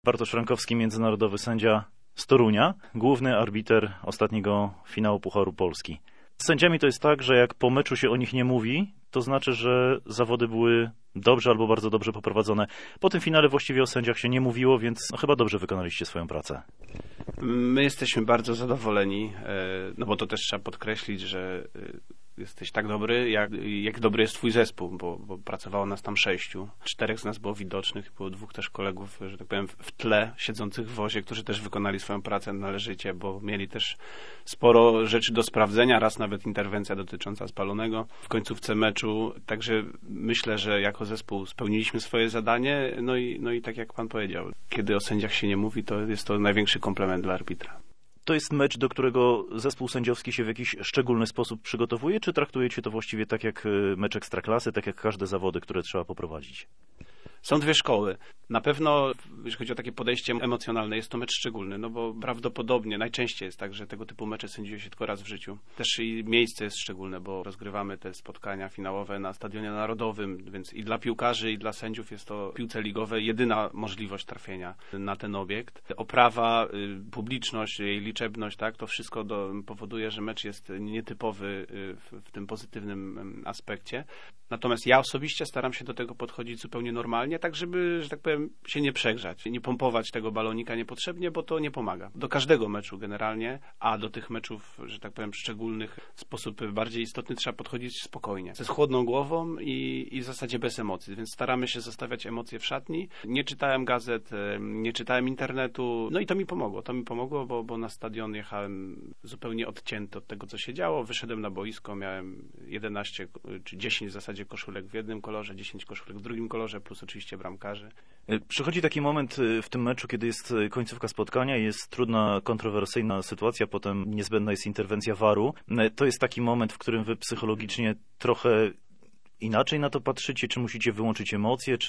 Bartosz Frankowski, międzynarodowy sędzia z Torunia, główny arbiter ostatniego finału Pucharu Polski. Z sędziami to jest tak, że jak po meczu się o nich nie mówi, to znaczy, że zawody były dobrze albo bardzo dobrze poprowadzone. Po tym finale właściwie o sędziach się nie mówiło, więc chyba dobrze wykonaliście swoją pracę. My jesteśmy bardzo zadowoleni, no bo to też trzeba podkreślić, że jesteś tak dobry, jak dobry jest twój zespół, bo pracowało nas tam 6. 4 z nas było widocznych, było 2 też kolegów, że tak powiem, w tle, siedzących w wozie, którzy też wykonali swoją pracę należycie, bo mieli też sporo rzeczy do sprawdzenia, raz nawet interwencja dotycząca spalonego w końcówce meczu, także myślę, że jako zespół spełniliśmy swoje zadanie, no i tak jak pan powiedział, kiedy o sędziach się nie mówi, to jest to największy komplement dla arbitra. To jest mecz, do którego zespół sędziowski się w jakiś szczególny sposób przygotowuje, czy traktujecie to właściwie tak jak mecz Ekstraklasy, tak jak każde zawody, które trzeba poprowadzić? Są 2 szkoły. Na pewno, jeśli chodzi o takie podejście emocjonalne, jest to mecz szczególny, no bo prawdopodobnie najczęściej jest tak, że tego typu mecze sędziuje się tylko raz w życiu. Też i miejsce jest szczególne, bo rozgrywamy te spotkania finałowe na Stadionie Narodowym, więc i dla piłkarzy, i dla sędziów jest to w piłce ligowej jedyna możliwość trafienia na ten obiekt. Oprawa, publiczność, jej liczebność, tak, to wszystko powoduje, że mecz jest nietypowy w tym pozytywnym aspekcie. Natomiast ja osobiście staram się do tego podchodzić zupełnie normalnie, tak żeby, że tak powiem, się nie przegrzać, nie pompować tego balonika niepotrzebnie, bo to nie pomaga. Do każdego meczu generalnie, a do tych meczów, że tak powiem, szczególnych w sposób bardziej istotny trzeba podchodzić spokojnie, ze chłodną głową i w zasadzie bez emocji, więc staramy się zostawiać emocje w szatni. Nie czytałem gazet, nie czytałem internetu, no i to mi pomogło, bo na stadion jechałem zupełnie odcięty od tego, co się działo. Wyszedłem na boisko, miałem 11 czy 10 w zasadzie koszulek w jednym kolorze, 10 koszulek w drugim kolorze, plus oczywiście bramkarzy. Przychodzi taki moment w tym meczu, kiedy jest końcówka spotkania, jest trudna, kontrowersyjna sytuacja, potem niezbędna jest interwencja VAR-u. To jest taki moment, w którym wy psychologicznie trochę inaczej na to patrzycie, czy musicie wyłączyć emocje,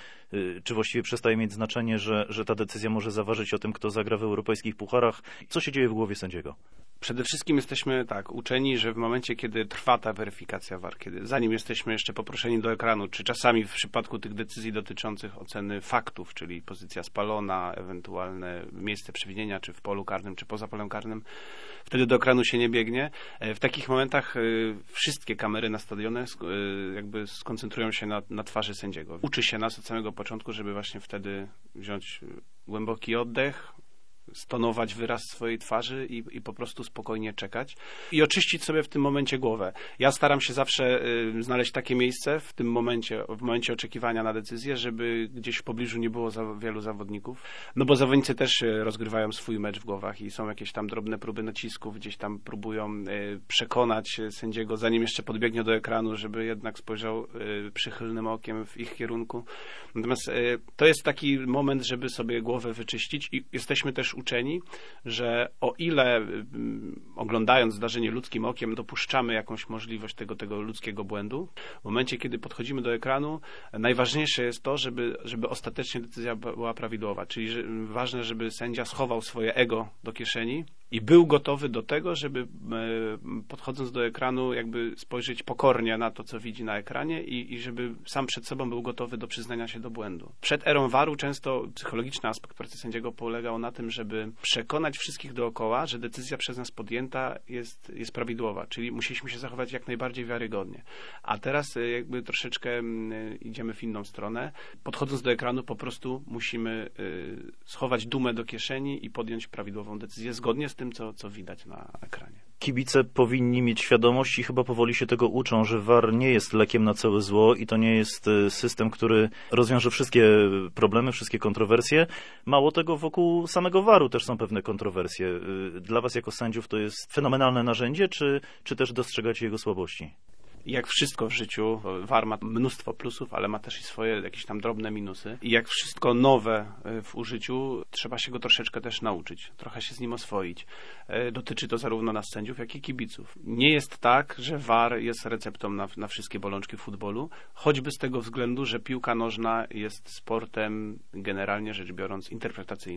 czy właściwie przestaje mieć znaczenie, że ta decyzja może zaważyć o tym, kto zagra w europejskich pucharach. Co się dzieje w głowie sędziego? Przede wszystkim jesteśmy uczeni, że w momencie, kiedy trwa ta weryfikacja VAR, zanim jesteśmy jeszcze poproszeni do ekranu, czy czasami w przypadku tych decyzji dotyczących oceny faktów, czyli pozycja spalona, ewentualne miejsce przewinienia, czy w polu karnym, czy poza polem karnym, wtedy do ekranu się nie biegnie. W takich momentach wszystkie kamery na stadionie jakby skoncentrują się na twarzy sędziego. Uczy się nas od samego początku, żeby właśnie wtedy wziąć głęboki oddech, stonować wyraz swojej twarzy i po prostu spokojnie czekać i oczyścić sobie w tym momencie głowę. Ja staram się zawsze znaleźć takie miejsce w momencie oczekiwania na decyzję, żeby gdzieś w pobliżu nie było za wielu zawodników, no bo zawodnicy też rozgrywają swój mecz w głowach i są jakieś tam drobne próby nacisków, gdzieś tam próbują przekonać sędziego, zanim jeszcze podbiegnie do ekranu, żeby jednak spojrzał przychylnym okiem w ich kierunku. Natomiast to jest taki moment, żeby sobie głowę wyczyścić i jesteśmy też uczeni, że o ile oglądając zdarzenie ludzkim okiem dopuszczamy jakąś możliwość tego ludzkiego błędu, w momencie, kiedy podchodzimy do ekranu, najważniejsze jest to, żeby ostatecznie decyzja była prawidłowa, czyli ważne, żeby sędzia schował swoje ego do kieszeni i był gotowy do tego, żeby podchodząc do ekranu jakby spojrzeć pokornie na to, co widzi na ekranie i żeby sam przed sobą był gotowy do przyznania się do błędu. Przed erą VAR-u często psychologiczny aspekt pracy sędziego polegał na tym, żeby przekonać wszystkich dookoła, że decyzja przez nas podjęta jest prawidłowa, czyli musieliśmy się zachować jak najbardziej wiarygodnie. A teraz jakby troszeczkę idziemy w inną stronę. Podchodząc do ekranu po prostu musimy schować dumę do kieszeni i podjąć prawidłową decyzję zgodnie z tym, co widać na ekranie. Kibice powinni mieć świadomość i chyba powoli się tego uczą, że VAR nie jest lekiem na całe zło i to nie jest system, który rozwiąże wszystkie problemy, wszystkie kontrowersje. Mało tego, wokół samego VAR-u też są pewne kontrowersje. Dla was jako sędziów to jest fenomenalne narzędzie, czy też dostrzegacie jego słabości? Jak wszystko w życiu, VAR ma mnóstwo plusów, ale ma też i swoje jakieś tam drobne minusy. I jak wszystko nowe w użyciu, trzeba się go troszeczkę też nauczyć, trochę się z nim oswoić. Dotyczy to zarówno nas sędziów, jak i kibiców. Nie jest tak, że VAR jest receptą na wszystkie bolączki w futbolu, choćby z tego względu, że piłka nożna jest sportem generalnie rzecz biorąc interpretacyjnym.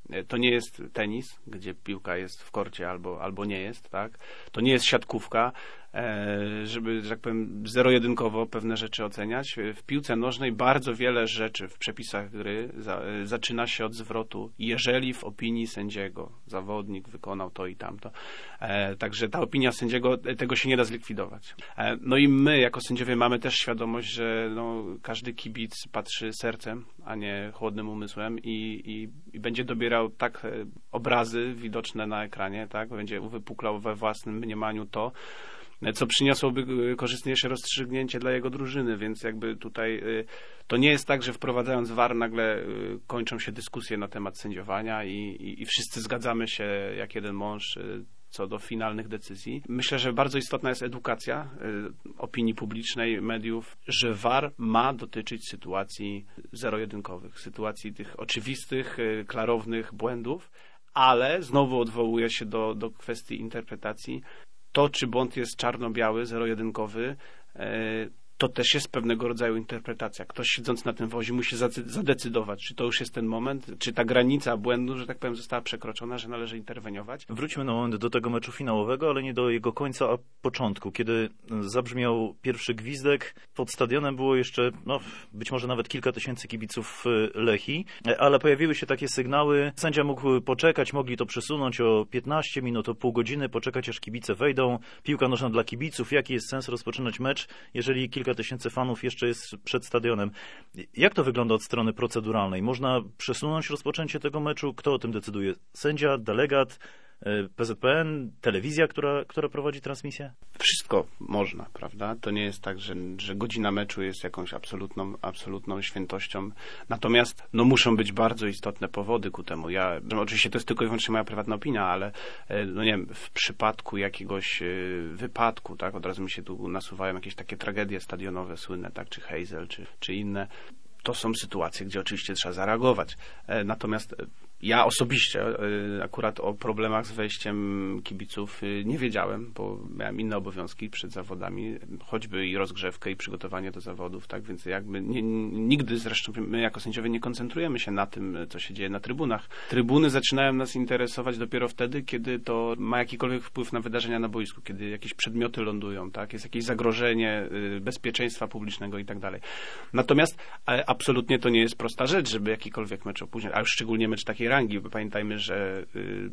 To nie jest tenis, gdzie piłka jest w korcie albo nie jest, tak? To nie jest siatkówka, żeby, że tak powiem, zero-jedynkowo pewne rzeczy oceniać. W piłce nożnej bardzo wiele rzeczy w przepisach gry zaczyna się od zwrotu, jeżeli w opinii sędziego zawodnik wykonał to i tamto. Także ta opinia sędziego, tego się nie da zlikwidować. No i my jako sędziowie mamy też świadomość, że każdy kibic patrzy sercem, a nie chłodnym umysłem i będzie dobierał tak obrazy widoczne na ekranie, tak? Będzie uwypuklał we własnym mniemaniu to, co przyniosłoby korzystniejsze rozstrzygnięcie dla jego drużyny, więc jakby tutaj to nie jest tak, że wprowadzając VAR nagle kończą się dyskusje na temat sędziowania i wszyscy zgadzamy się jak jeden mąż co do finalnych decyzji. Myślę, że bardzo istotna jest edukacja opinii publicznej, mediów, że VAR ma dotyczyć sytuacji zero-jedynkowych, sytuacji tych oczywistych, klarownych błędów, ale znowu odwołuję się do kwestii interpretacji. To, czy błąd jest czarno-biały, zero-jedynkowy, to też jest pewnego rodzaju interpretacja. Ktoś siedząc na tym wozie musi zadecydować, czy to już jest ten moment, czy ta granica błędu, że tak powiem, została przekroczona, że należy interweniować. Wróćmy na moment do tego meczu finałowego, ale nie do jego końca, a początku. Kiedy zabrzmiał pierwszy gwizdek, pod stadionem było jeszcze, być może nawet kilka tysięcy kibiców Lechii, ale pojawiły się takie sygnały. Sędzia mógł poczekać, mogli to przesunąć o 15 minut, o pół godziny, poczekać aż kibice wejdą. Piłka nożna dla kibiców. Jaki jest sens rozpoczynać mecz, jeżeli kilka tysięcy fanów jeszcze jest przed stadionem? Jak to wygląda od strony proceduralnej? Można przesunąć rozpoczęcie tego meczu? Kto o tym decyduje? Sędzia, delegat, PZPN, telewizja, która prowadzi transmisję? Wszystko można, prawda? To nie jest tak, że godzina meczu jest jakąś absolutną świętością. Natomiast muszą być bardzo istotne powody ku temu. Oczywiście to jest tylko i wyłącznie moja prywatna opinia, ale nie wiem, w przypadku jakiegoś wypadku, tak, od razu mi się tu nasuwają jakieś takie tragedie stadionowe słynne, tak, czy Heysel, czy inne. To są sytuacje, gdzie oczywiście trzeba zareagować. Natomiast ja osobiście akurat o problemach z wejściem kibiców nie wiedziałem, bo miałem inne obowiązki przed zawodami, choćby i rozgrzewkę, i przygotowanie do zawodów, tak, więc jakby nigdy zresztą my jako sędziowie nie koncentrujemy się na tym, co się dzieje na trybunach. Trybuny zaczynają nas interesować dopiero wtedy, kiedy to ma jakikolwiek wpływ na wydarzenia na boisku, kiedy jakieś przedmioty lądują, tak, jest jakieś zagrożenie bezpieczeństwa publicznego i tak dalej. Natomiast absolutnie to nie jest prosta rzecz, żeby jakikolwiek mecz opóźniać, a już szczególnie mecz takiej rangi, bo pamiętajmy, że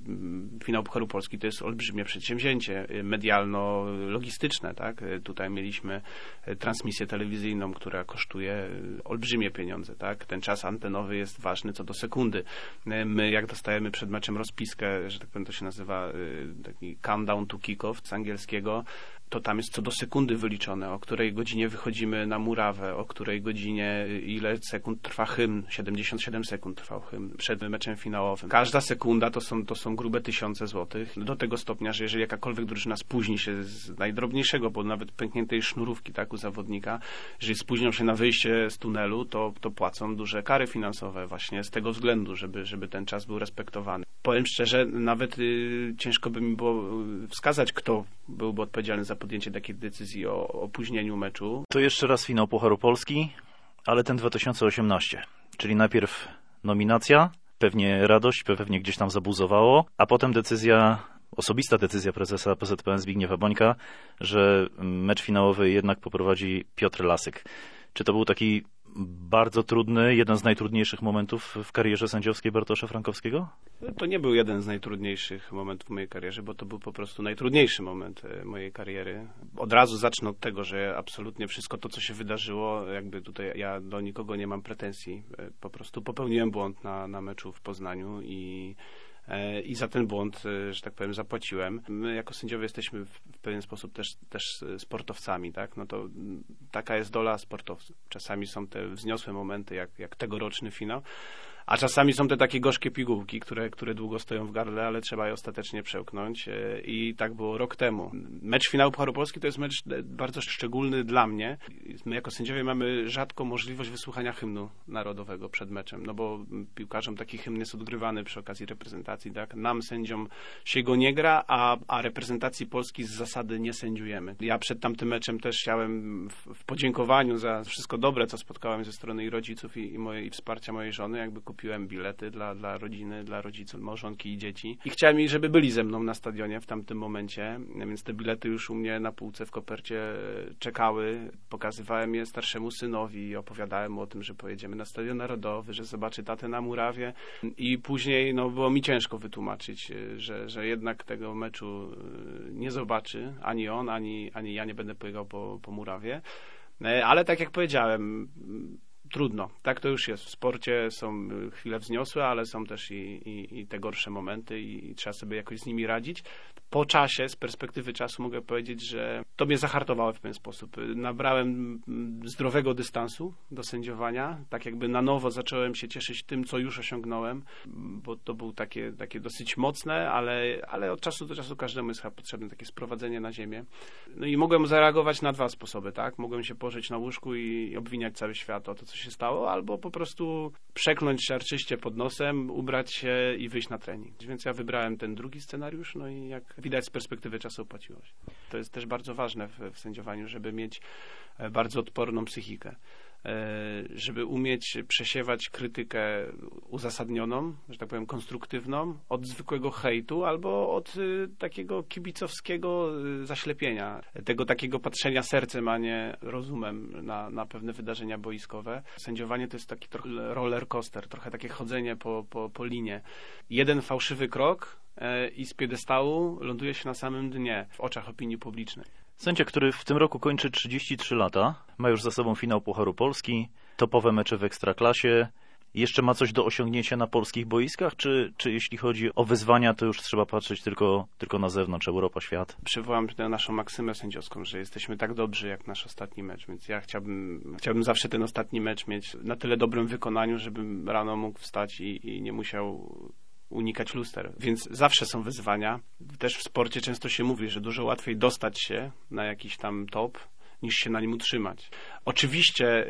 finał Pucharu Polski to jest olbrzymie przedsięwzięcie medialno-logistyczne, tak? Tutaj mieliśmy transmisję telewizyjną, która kosztuje olbrzymie pieniądze, tak? Ten czas antenowy jest ważny co do sekundy. My, jak dostajemy przed meczem rozpiskę, że tak powiem, to się nazywa taki countdown to kick-off z angielskiego, to tam jest co do sekundy wyliczone, o której godzinie wychodzimy na murawę, o której godzinie, ile sekund trwa hymn, 77 sekund trwał hymn przed meczem finałowym. Każda sekunda to są grube tysiące złotych, do tego stopnia, że jeżeli jakakolwiek drużyna spóźni się z najdrobniejszego, bo nawet pękniętej sznurówki, tak, u zawodnika, jeżeli spóźnią się na wyjście z tunelu, to płacą duże kary finansowe właśnie z tego względu, żeby ten czas był respektowany. Powiem szczerze, nawet ciężko by mi było wskazać, kto byłby odpowiedzialny za podjęcie takiej decyzji o opóźnieniu meczu. To jeszcze raz finał Pucharu Polski, ale ten 2018, czyli najpierw nominacja, pewnie radość, pewnie gdzieś tam zabuzowało, a potem osobista decyzja prezesa PZPN Zbigniewa Bońka, że mecz finałowy jednak poprowadzi Piotr Lasyk. Czy to był taki bardzo trudny, jeden z najtrudniejszych momentów w karierze sędziowskiej Bartosza Frankowskiego? To nie był jeden z najtrudniejszych momentów w mojej karierze, bo to był po prostu najtrudniejszy moment mojej kariery. Od razu zacznę od tego, że absolutnie wszystko to, co się wydarzyło, jakby tutaj ja do nikogo nie mam pretensji. Po prostu popełniłem błąd na meczu w Poznaniu i za ten błąd, że tak powiem, zapłaciłem. My jako sędziowie jesteśmy w pewien sposób też sportowcami, tak? No to taka jest dola sportowców. Czasami są te wzniosłe momenty, jak tegoroczny finał, a czasami są te takie gorzkie pigułki, które długo stoją w gardle, ale trzeba je ostatecznie przełknąć i tak było rok temu. Mecz finału Pucharu Polski to jest mecz bardzo szczególny dla mnie. My jako sędziowie mamy rzadko możliwość wysłuchania hymnu narodowego przed meczem, no bo piłkarzom taki hymn jest odgrywany przy okazji reprezentacji, tak? Nam, sędziom, się go nie gra, a reprezentacji Polski z zasady nie sędziujemy. Ja przed tamtym meczem też chciałem w podziękowaniu za wszystko dobre, co spotkałem ze strony i rodziców i wsparcia mojej żony, jakby kupiłem bilety dla rodziny, dla rodziców, małżonki i dzieci. I chciałem, żeby byli ze mną na stadionie w tamtym momencie, więc te bilety już u mnie na półce w kopercie czekały. Pokazywałem je starszemu synowi i opowiadałem mu o tym, że pojedziemy na Stadion Narodowy, że zobaczy tatę na murawie. I później było mi ciężko wytłumaczyć, że jednak tego meczu nie zobaczy ani on, ani ja nie będę pobiegał po murawie. Ale tak jak powiedziałem, trudno. Tak to już jest. W sporcie są chwile wzniosłe, ale są też i te gorsze momenty i trzeba sobie jakoś z nimi radzić. Po czasie, z perspektywy czasu mogę powiedzieć, że to mnie zahartowało w pewien sposób. Nabrałem zdrowego dystansu do sędziowania. Tak jakby na nowo zacząłem się cieszyć tym, co już osiągnąłem, bo to było takie dosyć mocne, ale od czasu do czasu każdemu jest potrzebne takie sprowadzenie na ziemię. No i mogłem zareagować na dwa sposoby, tak? Mogłem się położyć na łóżku i obwiniać cały świat o to, co się stało, albo po prostu przekląć siarczyście pod nosem, ubrać się i wyjść na trening. Więc ja wybrałem ten drugi scenariusz, no i jak widać z perspektywy czasu opłaciło się. To jest też bardzo ważne w sędziowaniu, żeby mieć bardzo odporną psychikę. Żeby umieć przesiewać krytykę uzasadnioną, że tak powiem konstruktywną, od zwykłego hejtu albo od takiego kibicowskiego zaślepienia, tego takiego patrzenia sercem, a nie rozumem na pewne wydarzenia boiskowe. Sędziowanie to jest taki trochę roller coaster, trochę takie chodzenie po linie. Jeden fałszywy krok i z piedestału ląduje się na samym dnie w oczach opinii publicznej. Sędzia, który w tym roku kończy 33 lata, ma już za sobą finał Pucharu Polski, topowe mecze w Ekstraklasie. Jeszcze ma coś do osiągnięcia na polskich boiskach, czy jeśli chodzi o wyzwania, to już trzeba patrzeć tylko na zewnątrz, Europa, świat? Przywołam tę naszą maksymę sędziowską, że jesteśmy tak dobrzy jak nasz ostatni mecz, więc ja chciałbym zawsze ten ostatni mecz mieć na tyle dobrym wykonaniu, żebym rano mógł wstać i nie musiał unikać luster. Więc zawsze są wyzwania. Też w sporcie często się mówi, że dużo łatwiej dostać się na jakiś tam top, niż się na nim utrzymać. Oczywiście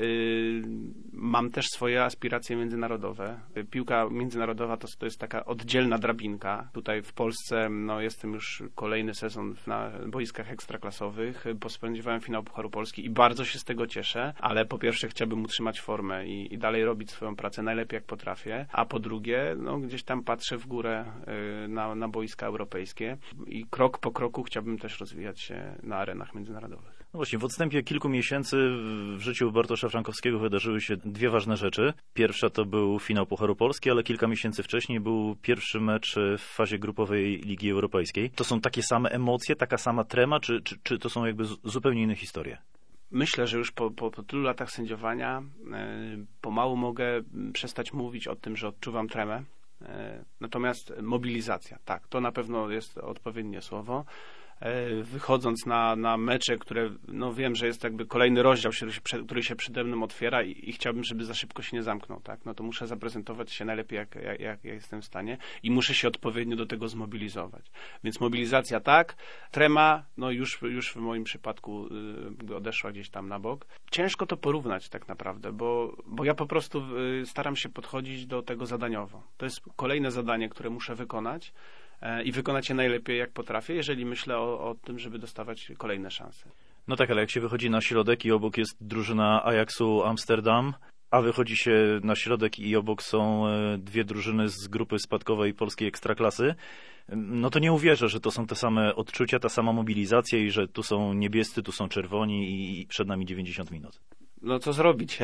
mam też swoje aspiracje międzynarodowe. Piłka międzynarodowa to jest taka oddzielna drabinka. Tutaj w Polsce jestem już kolejny sezon na boiskach ekstraklasowych, bo spędziłem finał Pucharu Polski i bardzo się z tego cieszę, ale po pierwsze chciałbym utrzymać formę i dalej robić swoją pracę najlepiej jak potrafię, a po drugie gdzieś tam patrzę w górę na boiska europejskie i krok po kroku chciałbym też rozwijać się na arenach międzynarodowych. No właśnie, w odstępie kilku miesięcy w życiu Bartosza Frankowskiego wydarzyły się dwie ważne rzeczy. Pierwsza to był finał Pucharu Polski, ale kilka miesięcy wcześniej był pierwszy mecz w fazie grupowej Ligi Europejskiej. To są takie same emocje, taka sama trema, czy to są jakby zupełnie inne historie? Myślę, że już po tylu latach sędziowania pomału mogę przestać mówić o tym, że odczuwam tremę. Natomiast mobilizacja, tak, to na pewno jest odpowiednie słowo. Wychodząc na mecze, które wiem, że jest jakby kolejny rozdział, który się przede mną otwiera i chciałbym, żeby za szybko się nie zamknął, tak? To muszę zaprezentować się najlepiej, jak jestem w stanie i muszę się odpowiednio do tego zmobilizować. Więc mobilizacja tak, trema, już w moim przypadku odeszła gdzieś tam na bok. Ciężko to porównać tak naprawdę, bo ja po prostu staram się podchodzić do tego zadaniowo. To jest kolejne zadanie, które muszę wykonać i wykonać je najlepiej jak potrafię, jeżeli myślę o tym, żeby dostawać kolejne szanse. No tak, ale jak się wychodzi na środek i obok jest drużyna Ajaxu Amsterdam, a wychodzi się na środek i obok są dwie drużyny z grupy spadkowej polskiej ekstraklasy, to nie uwierzę, że to są te same odczucia, ta sama mobilizacja i że tu są niebiescy, tu są czerwoni i przed nami 90 minut. Co zrobić?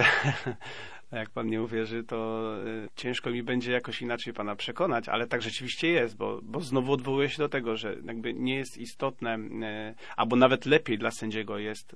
Jak pan nie uwierzy, to ciężko mi będzie jakoś inaczej pana przekonać, ale tak rzeczywiście jest, bo znowu odwołuję się do tego, że jakby nie jest istotne, albo nawet lepiej dla sędziego jest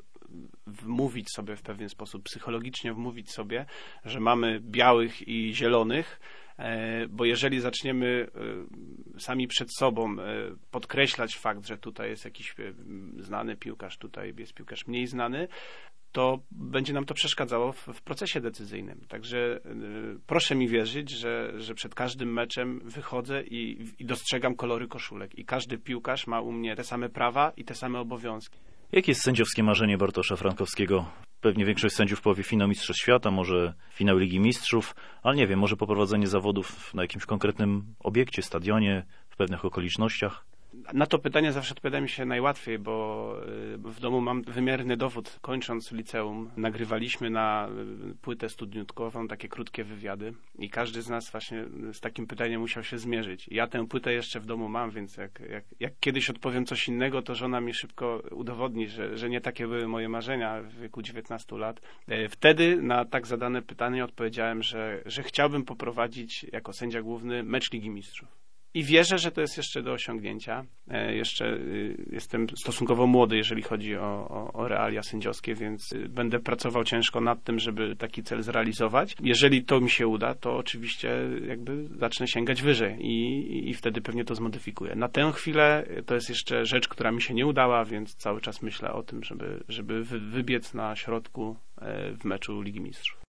wmówić sobie w pewien sposób, psychologicznie wmówić sobie, że mamy białych i zielonych, bo jeżeli zaczniemy sami przed sobą podkreślać fakt, że tutaj jest jakiś znany piłkarz, tutaj jest piłkarz mniej znany, to będzie nam to przeszkadzało w procesie decyzyjnym. Także proszę mi wierzyć, że przed każdym meczem wychodzę i dostrzegam kolory koszulek i każdy piłkarz ma u mnie te same prawa i te same obowiązki. Jakie jest sędziowskie marzenie Bartosza Frankowskiego? Pewnie większość sędziów powie finał Mistrzostw Świata, może finał Ligi Mistrzów, ale nie wiem, może poprowadzenie zawodów na jakimś konkretnym obiekcie, stadionie, w pewnych okolicznościach? Na to pytanie zawsze odpowiada mi się najłatwiej, bo w domu mam wymierny dowód. Kończąc liceum, nagrywaliśmy na płytę studniutkową takie krótkie wywiady i każdy z nas właśnie z takim pytaniem musiał się zmierzyć. Ja tę płytę jeszcze w domu mam, więc jak kiedyś odpowiem coś innego, to żona mi szybko udowodni, że nie takie były moje marzenia w wieku 19 lat. Wtedy na tak zadane pytanie odpowiedziałem, że chciałbym poprowadzić jako sędzia główny mecz Ligi Mistrzów. I wierzę, że to jest jeszcze do osiągnięcia. Jeszcze jestem stosunkowo młody, jeżeli chodzi o realia sędziowskie, więc będę pracował ciężko nad tym, żeby taki cel zrealizować. Jeżeli to mi się uda, to oczywiście jakby zacznę sięgać wyżej i wtedy pewnie to zmodyfikuję. Na tę chwilę to jest jeszcze rzecz, która mi się nie udała, więc cały czas myślę o tym, żeby wybiec na środku w meczu Ligi Mistrzów.